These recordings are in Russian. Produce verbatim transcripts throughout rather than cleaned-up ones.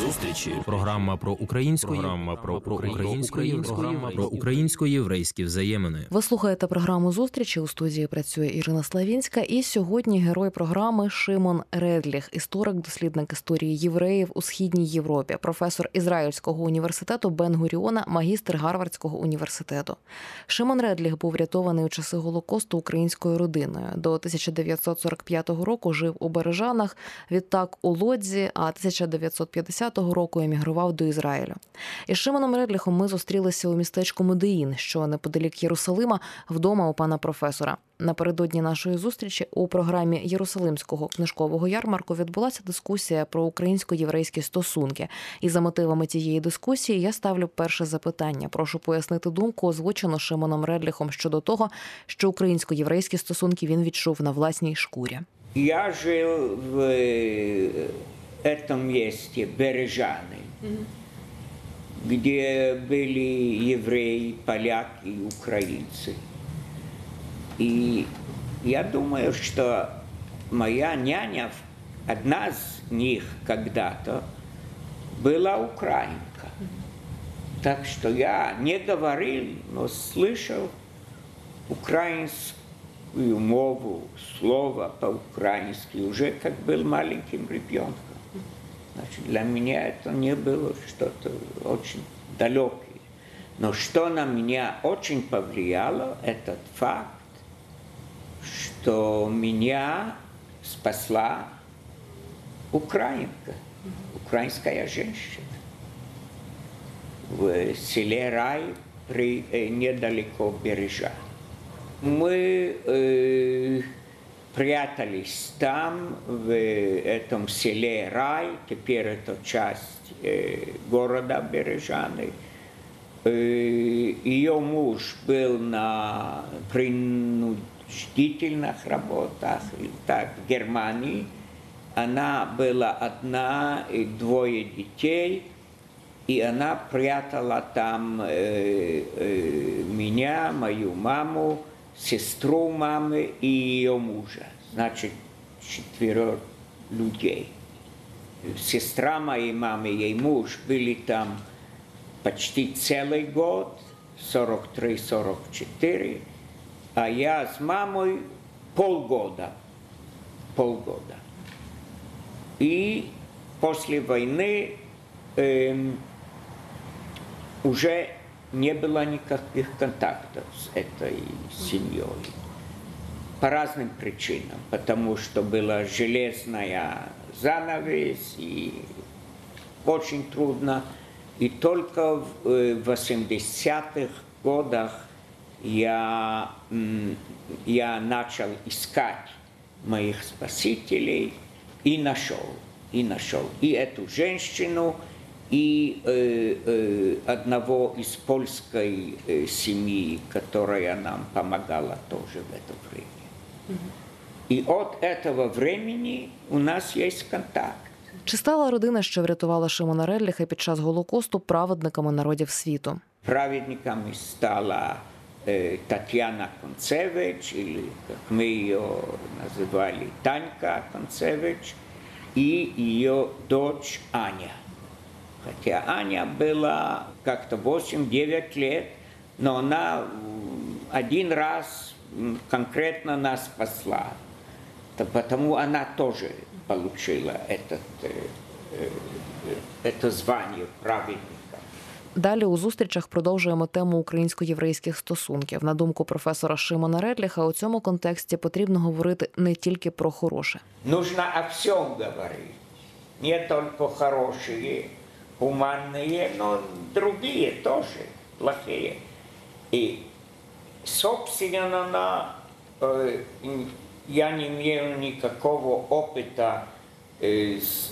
Зустрічі. Програма про українську, програма про про української, програма про українсько-єврейські взаємини. Ви слухаєте програму «Зустрічі». У студії працює Ірина Славінська. І сьогодні герой програми Шимон Редліх, історик, дослідник історії євреїв у Східній Європі, професор Ізраїльського університету Бен-Гуріона, магістр Гарвардського університету. Шимон Редліх був врятований у часи Голокосту українською родиною. До тисяча дев'ятсот сорок п'ятого року жив у Бережанах, відтак у Лодзі, а тисяча дев'ятсот п'ятдесятого року емігрував до Ізраїлю. Із Шимоном Редліхом ми зустрілися у містечку Модеїн, що неподалік Єрусалима, вдома у пана професора. Напередодні нашої зустрічі у програмі Єрусалимського книжкового ярмарку відбулася дискусія про українсько-єврейські стосунки. І за мотивами тієї дискусії я ставлю перше запитання. Прошу пояснити думку, озвучену Шимоном Редліхом щодо того, що українсько-єврейські стосунки він відчув на власній шкурі. Я жив в этом месте Бережаны, mm-hmm. где были евреи, поляки и украинцы. И я думаю, что моя няня, одна из них когда-то, была украинка. Mm-hmm. Так что я не говорил, но слышал украинскую мову, слово по-украински, уже как был маленьким ребенком. Значит, для меня это не было что-то очень далекое. Но что на меня очень повлияло, этот факт, что меня спасла украинка, украинская женщина в селе Рай при, э, недалеко Бережа. Мы э, прятались там, в этом селе Рай, теперь это часть э, города Бережаны. Э, ее муж был на принудительных работах так, в Германии. Она была одна, и двое детей, и она прятала там э, э, меня, мою маму, сестру мамы и ее мужа. Значит, четверо людей. Сестра моей мамы и ей муж были там почти целый год, сорок три - сорок четыре, а я с мамой полгода. Полгода. И после войны э, уже не было никаких контактов с этой семьей. По разным причинам. Потому что была железная занавес, и очень трудно. И только в восьмидесятых годах я, я начал искать моих спасителей и нашел. И нашел. И эту женщину, и э, э, одного из польской э, семьи, которая нам помогала тоже в это время. Mm-hmm. И от этого времени у нас есть контакт. Чи стала родина, що врятувала Шимона Редліха під час Голокосту, праведниками народів світу? Праведниками стала э, Татьяна Концевич, или, как мы ее называли, Танька Концевич, и ее дочь Аня. Хотя Аня была как-то восемь-девять лет, но она один раз конкретно нас спасла. Потому она тоже получила этот, это звание праведника. Далі у зустрічах продовжуємо тему українсько-єврейських стосунків. На думку професора Шимона Редліха, у цьому контексті потрібно говорити не тільки про хороше. Нужно о всем говорить. Не только хорошие, гуманные, но другие тоже плохие. И, собственно, я не имею никакого опыта с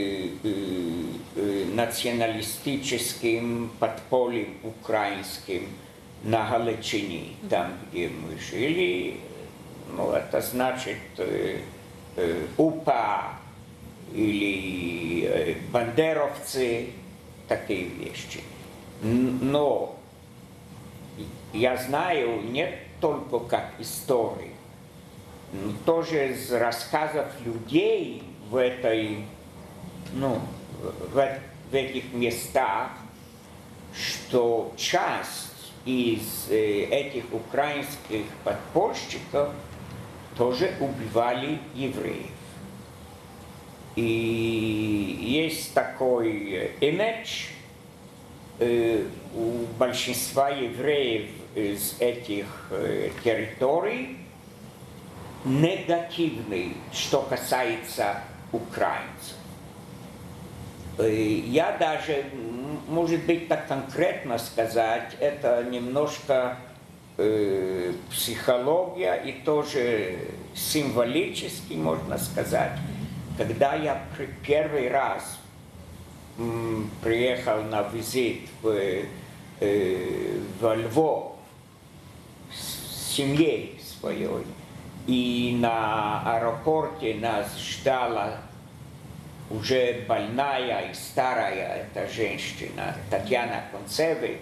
националистическим подпольем украинским на Галичине, там, где мы жили. Ну, это значит УПА или бандеровцы, такие вещи. Но я знаю не только как историк, но тоже из рассказов людей в этой, ну, в, в этих местах, что часть из этих украинских подпольщиков тоже убивали евреев. И есть такой имидж у большинства евреев из этих территорий негативный, что касается украинцев. Я даже, может быть, так конкретно сказать, это немножко э, психология и тоже символически, можно сказать. Когда я первый раз м, приехал на визит в, э, во Львов с семьей своей, и на аэропорте нас ждала уже больная и старая эта женщина, Татьяна Концевич,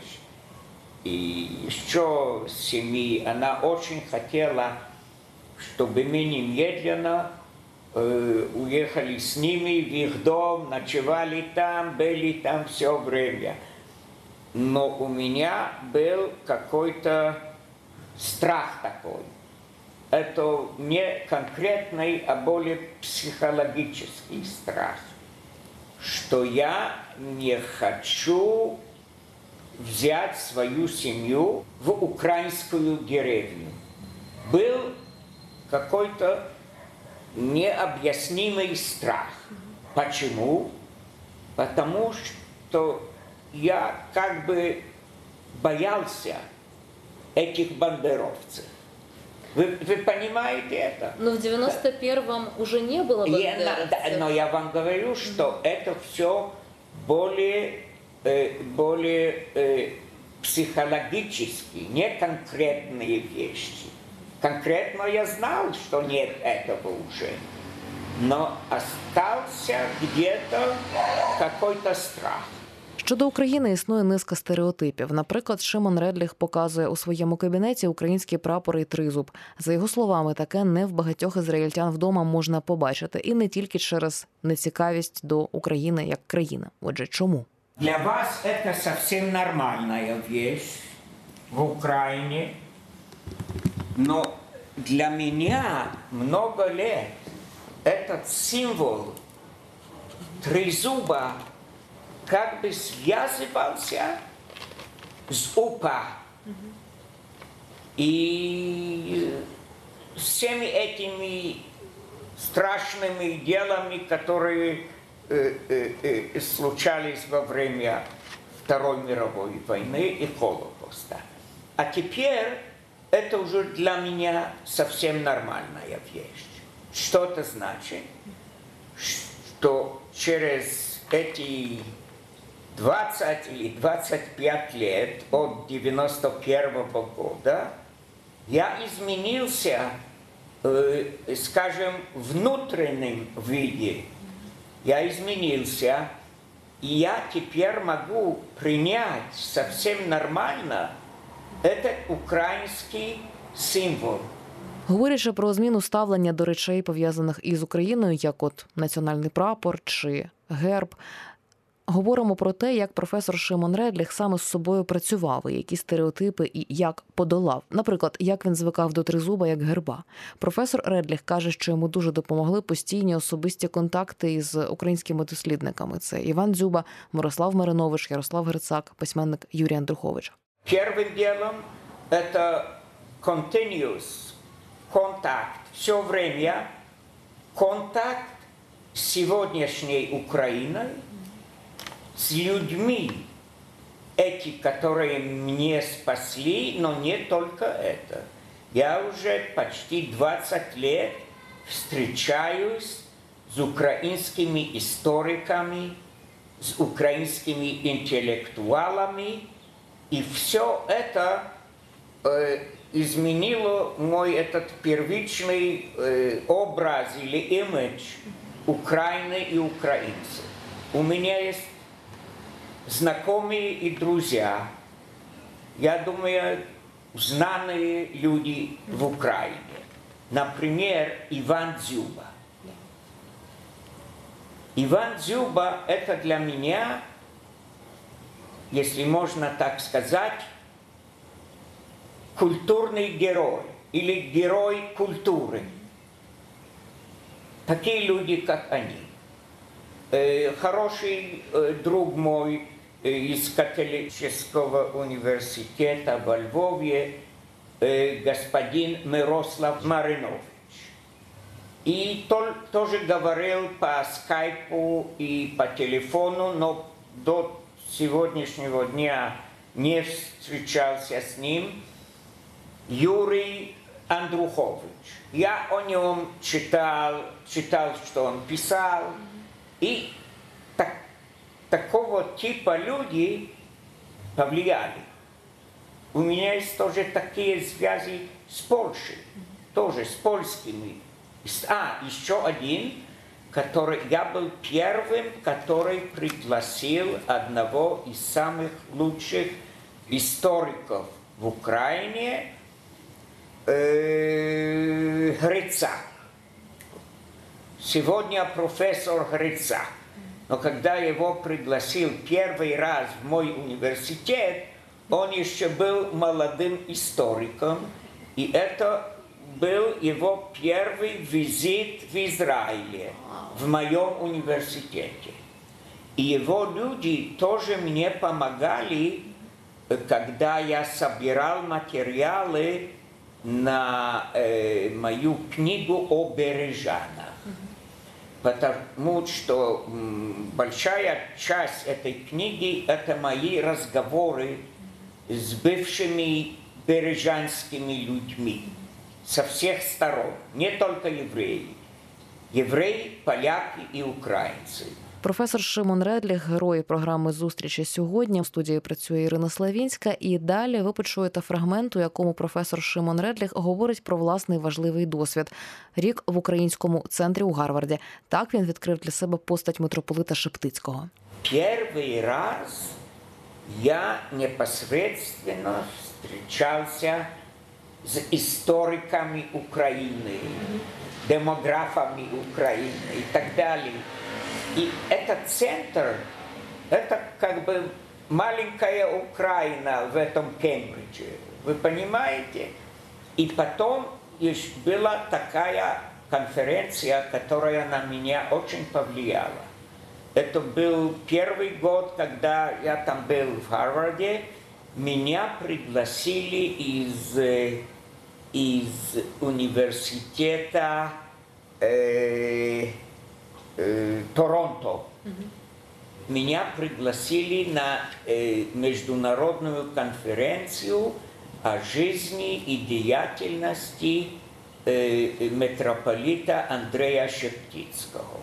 и еще семьи, она очень хотела, чтобы мы немедленно э, уехали с ними в их дом, ночевали там, были там все время. Но у меня был какой-то страх такой. Это не конкретный, а более психологический страх, что я не хочу взять свою семью в украинскую деревню. Был какой-то необъяснимый страх. Почему? Потому что я как бы боялся этих бандеровцев. Вы, вы понимаете это? Но в девяносто первом уже не было бандеровцев. Я, но я вам говорю, что mm-hmm. это все более, э, более э, психологические, не конкретные вещи. Конкретно я знал, что нет этого уже. Но остался где-то какой-то страх. Щодо України існує низка стереотипів. Наприклад, Шимон Редліх показує у своєму кабінеті український прапор і тризуб. За його словами, таке не в багатьох ізраїльтян вдома можна побачити. І не тільки через нецікавість до України як країни. Отже, чому? Для вас це зовсім нормальна вещь в Україні. Но для меня много лет этот символ трезуба как бы связывался с УПА. И всеми этими страшными делами, которые э, э, э, случались во время Второй мировой войны и Холокоста. А теперь это уже для меня совсем нормальная вещь. Что это значит? Что через эти двадцать или двадцать пять лет от девяносто первого года я изменился, э, скажем, в внутреннем виде. Я изменился, и я теперь могу принять совсем нормально этот український символ. Говорячи про зміну ставлення до речей, пов'язаних із Україною, як от національний прапор чи герб, говоримо про те, як професор Шимон Редліх саме з собою працював, і які стереотипи і як подолав. Наприклад, як він звикав до тризуба як герба. Професор Редліх каже, що йому дуже допомогли постійні особисті контакти із українськими дослідниками. Це Іван Дзюба, Мирослав Маринович, Ярослав Грицак, письменник Юрій Андрухович. Первым делом это continuous контакт, все время контакт с сегодняшней Украиной, с людьми, эти, которые мне спасли, но не только это. Я уже почти двадцать лет встречаюсь с украинскими историками, с украинскими интеллектуалами, и все это э, изменило мой этот первичный э, образ или имидж Украины и украинцев. У меня есть знакомые и друзья, я думаю, знанные люди в Украине. Например, Иван Дзюба. Иван Дзюба – это для меня если можно так сказать, культурный герой или герой культуры. Такие люди, как они. Хороший друг мой из католического университета во Львове, господин Мирослав Маринович. И то, тоже говорил по скайпу и по телефону, но до сегодняшнего дня не встречался с ним. Юрий Андрухович. Я о нем читал, читал, что он писал. И так, такого типа люди повлияли. У меня есть тоже такие связи с Польшей, тоже с польскими. А, еще один, который, я был первым, который пригласил одного из самых лучших историков в Украине, э, Грицак. Сегодня профессор Грицак. Но когда его пригласил первый раз в мой университет, он еще был молодым историком, и это был его первый визит в Израиле, в моем университете. И его люди тоже мне помогали, когда я собирал материалы на э, мою книгу о бережанах. Потому что м, большая часть этой книги – это мои разговоры с бывшими бережанскими людьми со всех сторон, не только евреи. Євреї, поляки і українці. Професор Шимон Редліх, герой програми «Зустрічі сьогодні». В студії працює Ірина Славінська. І далі ви почуєте фрагмент, у якому професор Шимон Редліх говорить про власний важливий досвід. Рік в українському центрі у Гарварді. Так він відкрив для себе постать митрополита Шептицького. Перший раз я непосредственно зустрічався з істориками України, демографами Украины и так далее. И этот центр, это как бы маленькая Украина в этом Кембридже. Вы понимаете? И потом была такая конференция, которая на меня очень повлияла. Это был первый год, когда я там был в Гарварде. Меня пригласили из... из университета э, э, Торонто. Mm-hmm. Меня пригласили на э, международную конференцию о жизни и деятельности э, митрополита Андрея Шептицкого.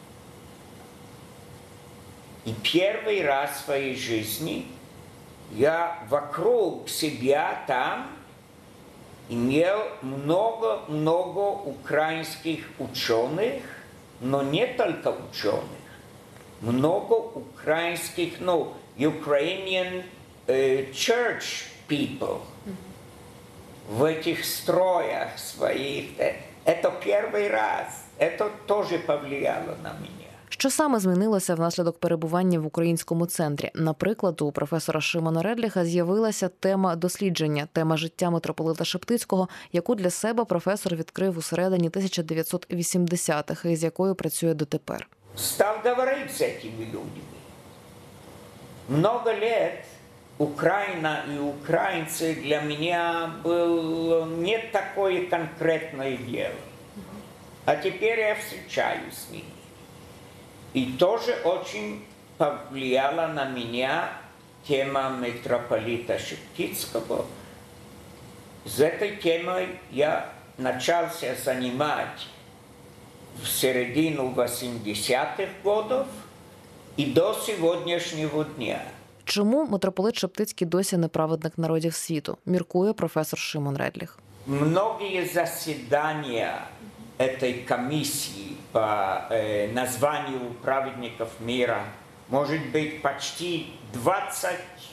И первый раз в своей жизни я вокруг себя там имел много-много украинских ученых, но не только ученых, много украинских, ну, Ukrainian uh, church people mm-hmm. в этих строях своих. Это первый раз, это тоже повлияло на меня. Що саме змінилося внаслідок перебування в українському центрі? Наприклад, у професора Шимона Редліха з'явилася тема дослідження, тема життя митрополита Шептицького, яку для себе професор відкрив у середині тисяча дев'ятсот вісімдесятих, і з якою працює дотепер. Став говорити з цими людьми. Много лет Украина и украинцы для меня было не такое конкретное дело. А теперь я встречаюсь с ними. И тоже очень повлияла на меня тема митрополита Шептицкого. С этой темой я начался занимать в середину восьмидесятых годов и до сегодняшнего дня. Чому митрополит Шептицький досі не праведник народів світу, міркує професор Шимон Редліх. Многие заседания этой комиссии по э, названию праведников мира, может быть, почти двадцать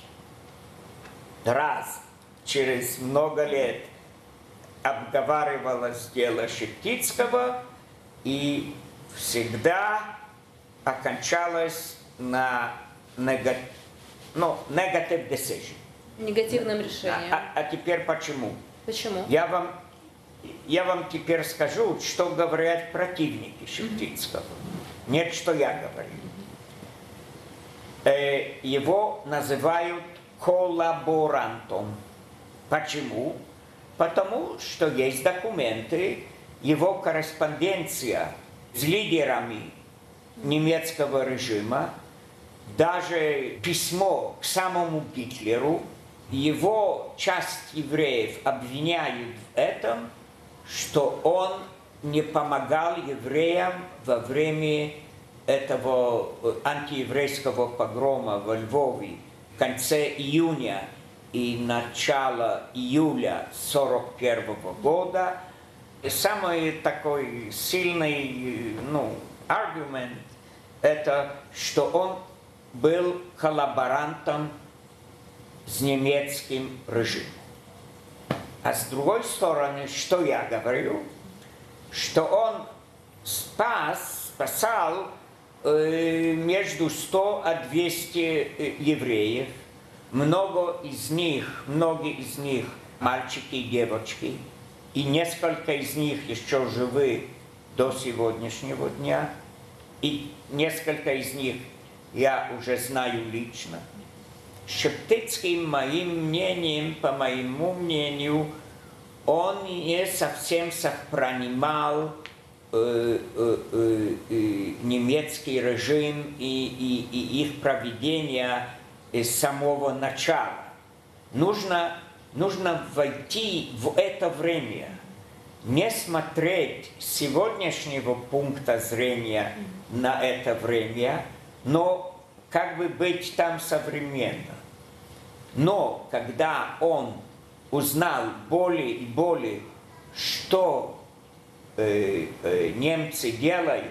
раз через много лет обговаривалось дело Шептицкого и всегда окончалось на ну, negative decision. Негативным решением. А, а теперь почему? Почему? Я вам, я вам теперь скажу, что говорят противники Шептицкого. Mm-hmm. Нет, что я говорю. Mm-hmm. Э, его называют коллаборантом. Почему? Потому что есть документы, его корреспонденция с лидерами немецкого режима, даже письмо к самому Гитлеру, его часть евреев обвиняют в этом, что он не помогал евреям во время этого антиеврейского погрома во Львове в конце июня и начало июля сорок первого года. И самый такой сильный, ну, аргумент это, что он был коллаборантом с немецким режимом. А с другой стороны, что я говорю, что он спас, спасал э, между сто и двести евреев. Много из них, многие из них мальчики и девочки, и несколько из них еще живы до сегодняшнего дня, и несколько из них я уже знаю лично. Шептицкий, моим мнением, по моему мнению, он не совсем сохранял э, э, э, немецкий режим и, и, и их проведение с самого начала. Нужно, нужно войти в это время, не смотреть с сегодняшнего пункта зрения на это время, но как бы быть там современно. Но когда он узнал более и более, что э, э, немцы делают,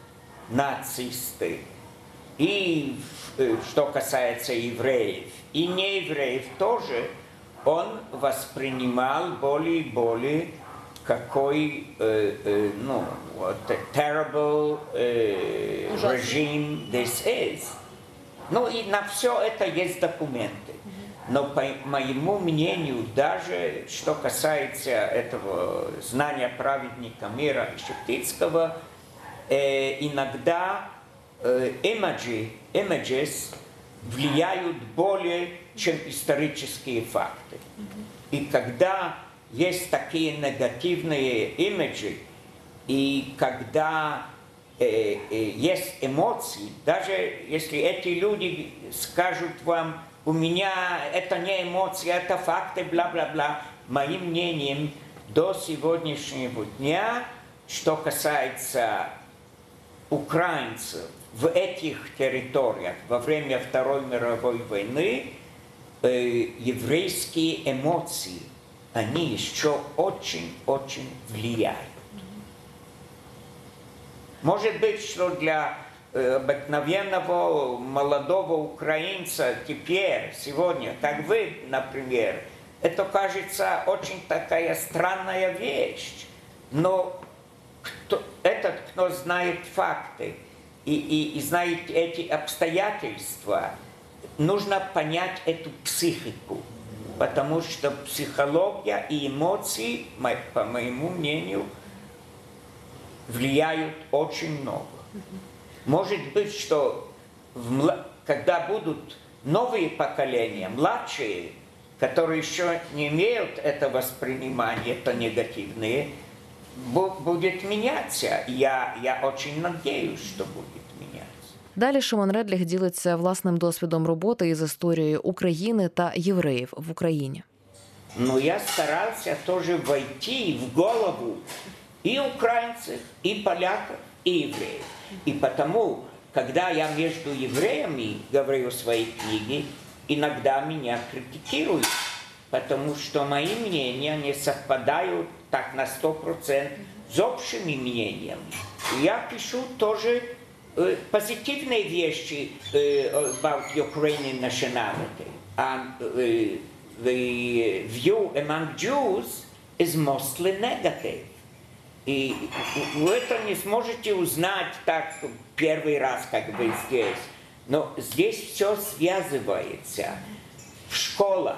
нацисты, и э, что касается евреев, и неевреев тоже, он воспринимал более и более какой, э, э, ну, what a terrible э, regime this is. Ну и на все это есть документы. Но по моему мнению, даже что касается этого знания праведника мира и Шептицкого, э, иногда э, images, images влияют более, чем исторические факты. И когда есть такие негативные имиджи, и когда э, э, есть эмоции, даже если эти люди скажут вам, у меня это не эмоции, это факты, бла-бла-бла, моим мнением, до сегодняшнего дня, что касается украинцев в этих территориях во время Второй мировой войны, э, еврейские эмоции, они еще очень-очень влияют. Может быть, что для э, обыкновенного молодого украинца теперь, сегодня, как вы, например, это кажется очень такая странная вещь. Но кто, этот, кто знает факты и, и, и знает эти обстоятельства, нужно понять эту психику. Потому что психология и эмоции, по моему мнению, влияют очень много. Может быть, что в, когда будут новые поколения, младшие, которые еще не имеют это воспринимание, это негативное, будет меняться. Я, я очень надеюсь, что будет меняться. Далі Шимон Редліх ділиться власним досвідом роботи із історією України та євреїв в Україні. Ну, я старался тоже войти в голову и украинцев, и поляков, и евреев. И потому, когда я между евреями говорю свои книги, иногда меня критикуют, потому что мои мнения не совпадают так на сто процентов с общими мнениями. Я пишу тоже э, позитивные вещи э, about Ukrainian nationality. And uh, the view among Jews is mostly negative. И вы это не сможете узнать так первый раз, как вы здесь. Но здесь все связывается. В школах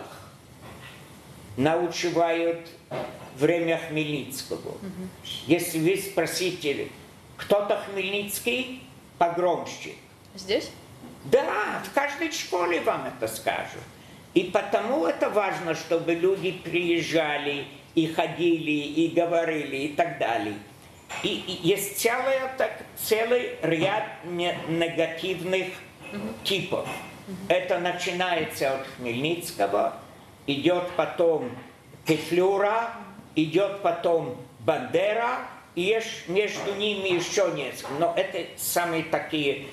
научивают время Хмельницкого. Если вы спросите, кто-то Хмельницкий, погромщик. Здесь? Да, в каждой школе вам это скажут. И потому это важно, чтобы люди приезжали и ходили, и говорили, и так далее. И, и есть целый, так, целый ряд не, негативных mm-hmm. типов. Mm-hmm. Это начинается от Хмельницкого, идет потом Петлюра, идет потом Бандера, и есть между ними еще несколько. Но это самые такие...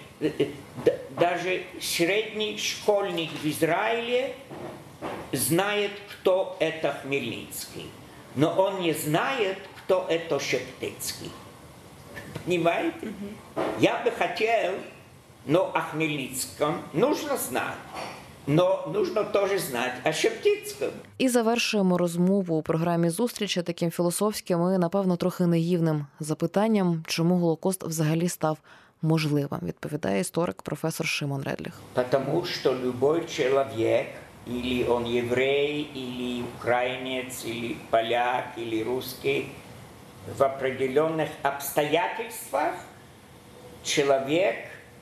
Даже средний школьник в Израиле знает, кто это Хмельницкий. Но он не знает, кто это Шептицкий. Понимаете? Mm-hmm. Я бы хотел, но о Хмельницком нужно знать. Но нужно теж знати о Шептицькому. І завершуємо розмову у програмі «Зустрічі» таким філософським і, напевно, трохи наївним запитанням, чому Голокост взагалі став можливим, відповідає історик професор Шимон Редліх. Потому что любой человек, или он еврей, или украинец, или поляк, или русский, в определенных обстоятельствах человек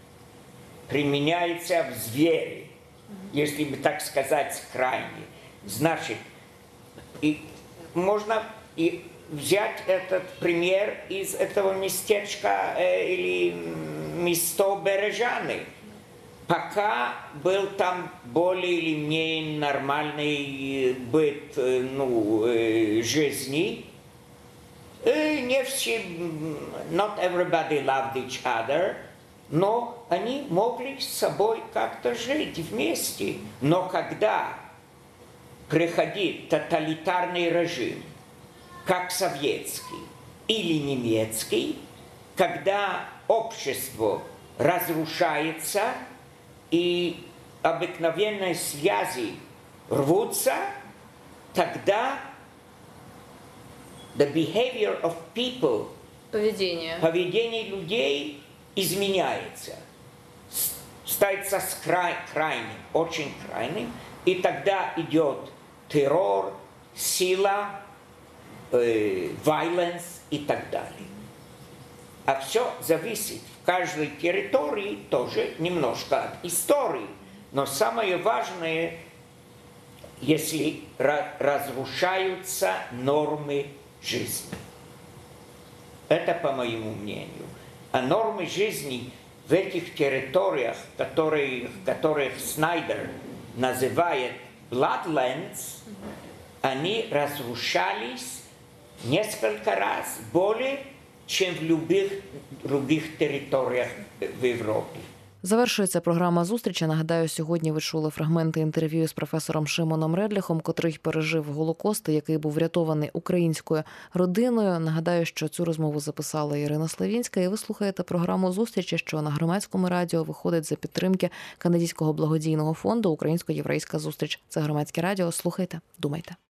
применяется в звере. Если бы так сказать, крайне. Значит, и можно и взять этот пример из этого местечка э, или место Бережаны. Пока был там более или менее нормальный быт э, ну, э, жизни, э, не все, not everybody loved each other, но они могли с собой как-то жить вместе. Но когда приходит тоталитарный режим, как советский или немецкий, когда общество разрушается и обыкновенные связи рвутся, тогда the behavior of people, поведение, поведение людей изменяется, становится край, крайним, очень крайним, и тогда идет террор, сила, э, violence и так далее. А все зависит в каждой территории тоже немножко от истории. Но самое важное, если разрушаются нормы жизни. Это по моему мнению. А нормы жизни в этих территориях, которые, которых Снайдер называет Bloodlands, они разрушались несколько раз более, чем в любых других територіях в Європі. Завершується програма «Зустрічі». Нагадаю, сьогодні ви чули фрагменти інтерв'ю з професором Шимоном Редліхом, котрий пережив Голокост, який був врятований українською родиною. Нагадаю, що цю розмову записала Ірина Славінська, і ви слухаєте програму «Зустрічі», що на Громадському радіо виходить за підтримки канадського благодійного фонду «Українсько-єврейська зустріч». Це Громадське радіо. Слухайте, думайте.